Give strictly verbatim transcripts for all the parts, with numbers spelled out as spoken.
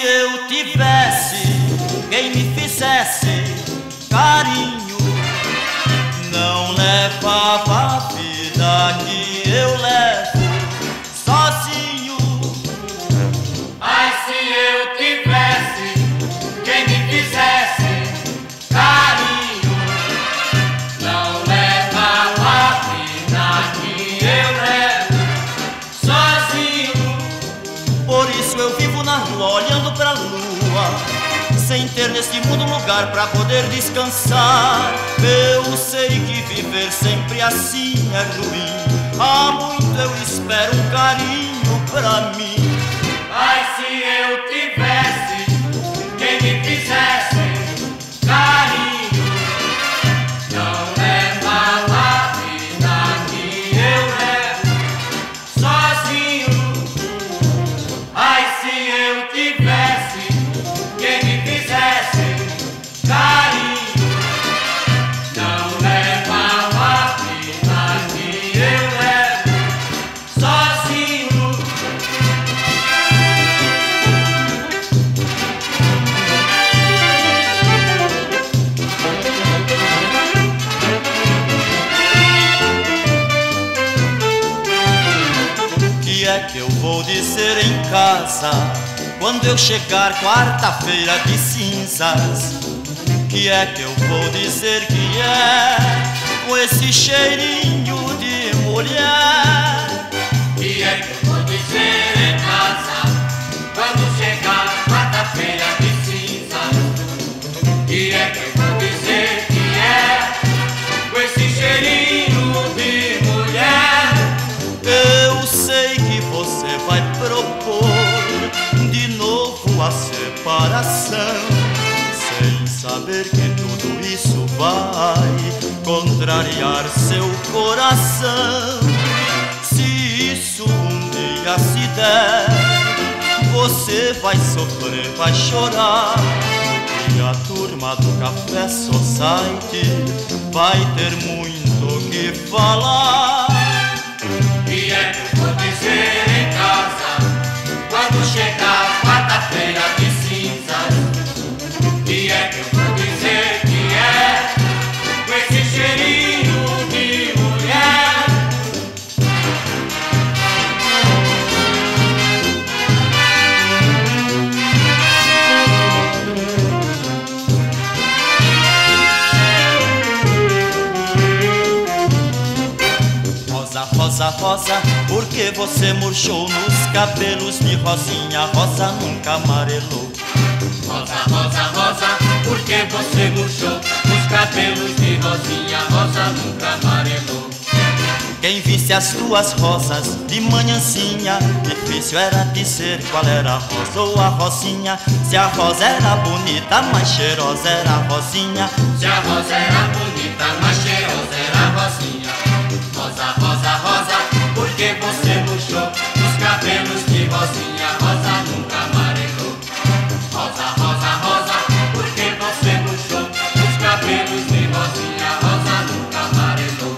eu tivesse quem me fizesse carinho, não levava a vida que eu levo sozinho. Ai, se eu tivesse quem me fizesse carinho, não levava a vida que eu levo sozinho. Por isso eu vivo na rua olhando pra lua, sem ter neste mundo lugar pra poder descansar. Eu sei que viver sempre assim é ruim, há muito eu espero um carinho pra mim. Ai, se eu tivesse quem me fizesse carinho, não levava a vida que eu levo sozinho. Ai, se eu tivesse quem me fizesse carinho, não levava a vida que eu levo sozinho. Que é que eu vou dizer em casa quando eu chegar quarta-feira de cinzas? Que é que eu vou dizer que é com esse cheirinho de mulher? Que é que eu vou dizer em casa quando chegar quarta-feira de cinzas? Que é que eu vou dizer que é com esse cheirinho de mulher? Eu sei que você vai propor de novo a separação, sem saber que tudo isso vai contrariar seu coração. Se isso um dia se der, você vai sofrer, vai chorar, e a turma do Café Society vai ter muito o que falar. Que é que eu vou dizer em casa quando chegar quarta-feira de cinzas? Que é que eu vou dizer que é com esse cheirinho de mulher? Rosa, rosa, rosa, por que você murchou nos cabelos de rosinha? Rosa nunca amarelou. Rosa, rosa, rosa, por que você murchou os cabelos de rosinha? Rosa nunca amarelou. Quem visse as tuas rosas de manhãzinha, difícil era dizer qual era a rosa ou a rosinha. Se a rosa era bonita, mais cheirosa era a rosinha. Se a rosa era bonita, mais cheirosa era a rosinha. Rosa, rosa, rosa, por que você murchou os cabelos de rosinha? Rosa nunca amarelou. Rosa, rosa, rosa, por que você murchou os cabelos de rosinha? Rosa nunca amarelou.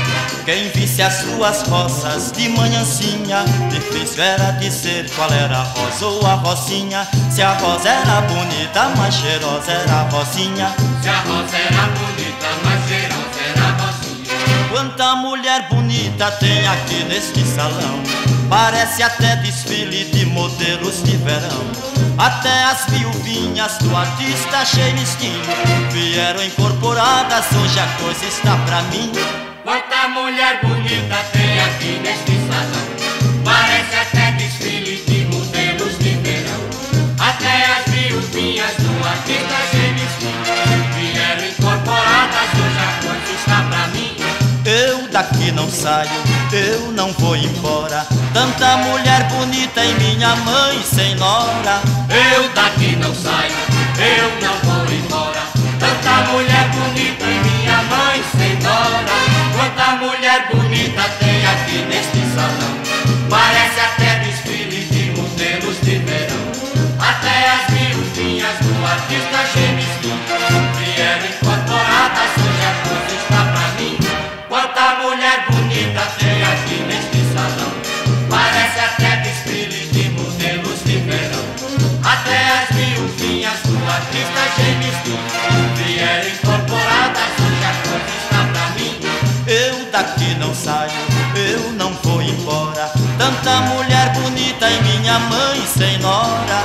Quem visse as tuas rosas de manhãzinha, difícil era dizer qual era a rosa ou a rosinha. Se a rosa era bonita, mais cheirosa era a rosinha. Se a rosa era bonita, mais cheirosa era a rosinha. Quanta mulher bonita tem aqui neste salão, parece até desfile de modelos de verão. Até as viuvinhas do artista cheio estilo vieram incorporadas, hoje a coisa está pra mim. Quanta mulher bonita tem aqui neste salão, parece até desfile de modelos de verão. Até as viuvinhas do artista cheio estilo vieram incorporadas, hoje a coisa está pra mim. Eu daqui não saio, eu não vou embora, tanta mulher bonita em minha mãe sem nora. Eu daqui não saio, eu não vou embora, tanta mulher bonita em minha mãe sem nora. Quanta mulher bonita tem aqui neste salão, parece até desfile de modelos de verão. Até as viuvinhas do artista Gemiston vieram incorporadas, hoje a coisa está pra mim. Quanta mulher bonita tem aqui neste salão, parece até desfile de modelos de verão. Até sem nora.